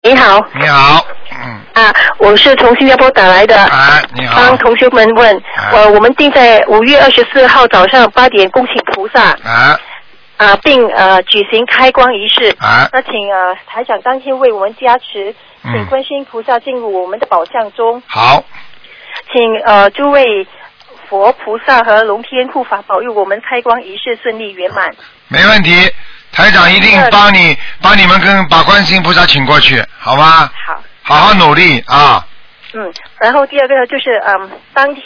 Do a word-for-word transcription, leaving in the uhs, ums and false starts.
你好。 你好，嗯。 啊，我是从新加坡打来的。 啊，你好。 帮同学们问， 啊、 呃，我们定在五月二十四号早上八点恭请菩萨。 啊。 啊，并呃举行开光仪式。 啊。 那请呃台长当天为我们加持，请观世音菩萨进入我们的宝相中。 好。 请呃诸位佛菩萨和龙天护法保佑我们开光仪式顺利圆满。 没问题。台长一定帮你帮你们跟把观世音菩萨请过去，好吗？ 好， 好好努力啊。 嗯，然后第二个就是嗯，当天。